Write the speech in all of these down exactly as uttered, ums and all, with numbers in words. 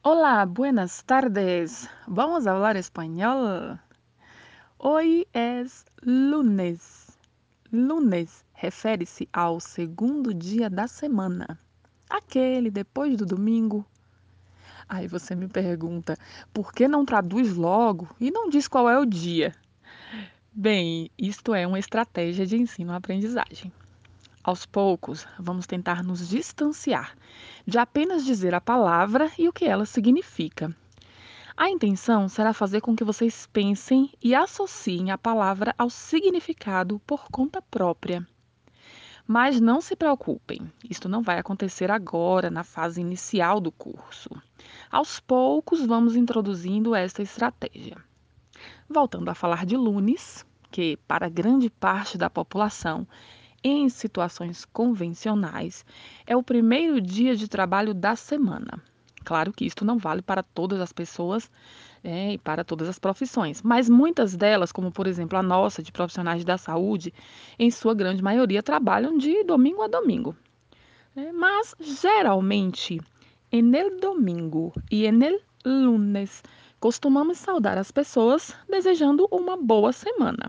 Hola, buenas tardes. Vamos a hablar español. Hoy es lunes. Lunes refere-se ao segundo dia da semana, aquele depois do domingo. Aí você me pergunta, por que não traduz logo e não diz qual é o dia? Bem, isto é uma estratégia de ensino-aprendizagem. Aos poucos, vamos tentar nos distanciar de apenas dizer a palavra e o que ela significa. A intenção será fazer com que vocês pensem e associem a palavra ao significado por conta própria. Mas não se preocupem, isto não vai acontecer agora, na fase inicial do curso. Aos poucos, vamos introduzindo esta estratégia. Voltando a falar de lunes, que para grande parte da população, em situações convencionais, é o primeiro dia de trabalho da semana. Claro que isto não vale para todas as pessoas, é, e para todas as profissões, mas muitas delas, como por exemplo a nossa, de profissionais da saúde, em sua grande maioria trabalham de domingo a domingo. É, mas geralmente, en el domingo e en el lunes, costumamos saudar as pessoas desejando uma boa semana.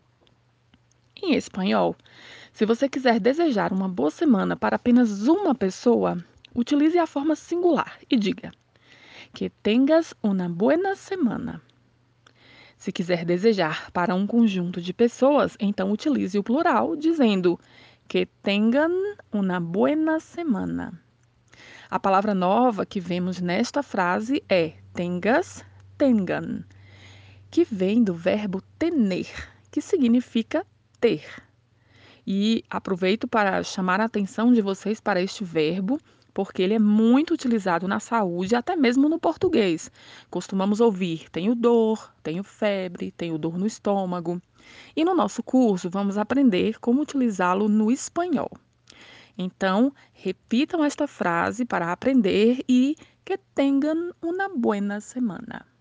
Em espanhol, se você quiser desejar uma boa semana para apenas uma pessoa, utilize a forma singular e diga: Que tengas una buena semana. Se quiser desejar para um conjunto de pessoas, então utilize o plural, dizendo: Que tengan una buena semana. A palavra nova que vemos nesta frase é tengas, tengan, que vem do verbo tener, que significa ter. E aproveito para chamar a atenção de vocês para este verbo, porque ele é muito utilizado na saúde, até mesmo no português. Costumamos ouvir: tenho dor, tenho febre, tenho dor no estômago. E no nosso curso vamos aprender como utilizá-lo no espanhol. Então, repitam esta frase para aprender e que tenham uma buena semana.